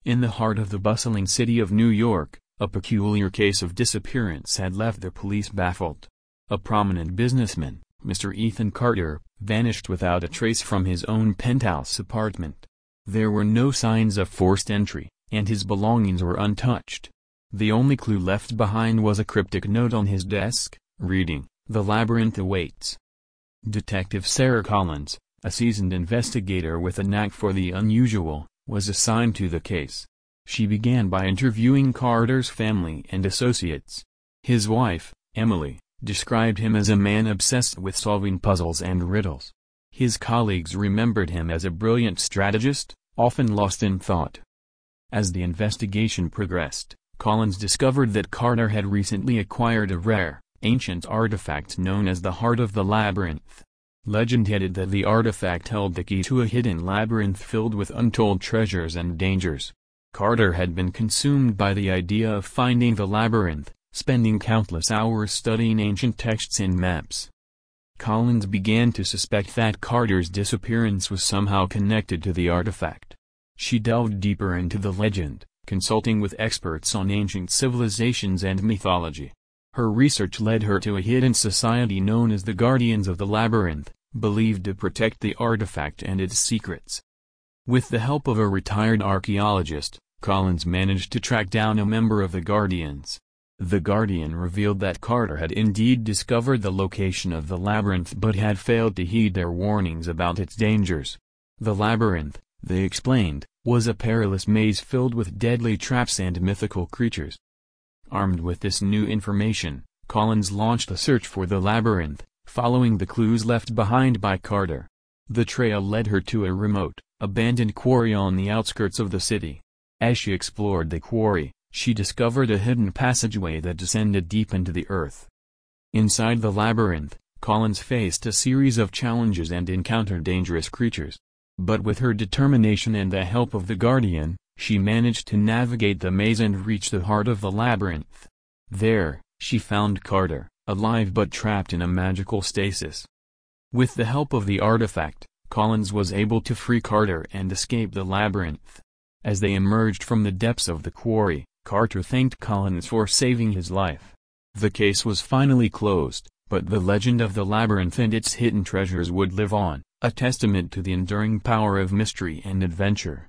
In the heart of the bustling city of New York, a peculiar case of disappearance had left the police baffled. A prominent businessman, Mr. Ethan Carter, vanished without a trace from his own penthouse apartment. There were no signs of forced entry, and his belongings were untouched. The only clue left behind was a cryptic note on his desk, reading, "The labyrinth awaits." Detective Sarah Collins, a seasoned investigator with a knack for the unusual, was assigned to the case. She began by interviewing Carter's family and associates. His wife, Emily, described him as a man obsessed with solving puzzles and riddles. His colleagues remembered him as a brilliant strategist, often lost in thought. As the investigation progressed, Collins discovered that Carter had recently acquired a rare, ancient artifact known as the Heart of the Labyrinth. Legend had it that the artifact held the key to a hidden labyrinth filled with untold treasures and dangers. Carter had been consumed by the idea of finding the labyrinth, spending countless hours studying ancient texts and maps. Collins began to suspect that Carter's disappearance was somehow connected to the artifact. She delved deeper into the legend, consulting with experts on ancient civilizations and mythology. Her research led her to a hidden society known as the Guardians of the Labyrinth, believed to protect the artifact and its secrets. With the help of a retired archaeologist, Collins managed to track down a member of the Guardians. The Guardian revealed that Carter had indeed discovered the location of the labyrinth but had failed to heed their warnings about its dangers. The labyrinth, they explained, was a perilous maze filled with deadly traps and mythical creatures. Armed with this new information, Collins launched a search for the labyrinth, following the clues left behind by Carter. The trail led her to a remote, abandoned quarry on the outskirts of the city. As she explored the quarry, she discovered a hidden passageway that descended deep into the earth. Inside the labyrinth, Collins faced a series of challenges and encountered dangerous creatures. But with her determination and the help of the Guardian, she managed to navigate the maze and reach the heart of the labyrinth. There, she found Carter, alive but trapped in a magical stasis. With the help of the artifact, Collins was able to free Carter and escape the labyrinth. As they emerged from the depths of the quarry, Carter thanked Collins for saving his life. The case was finally closed, but the legend of the labyrinth and its hidden treasures would live on, a testament to the enduring power of mystery and adventure.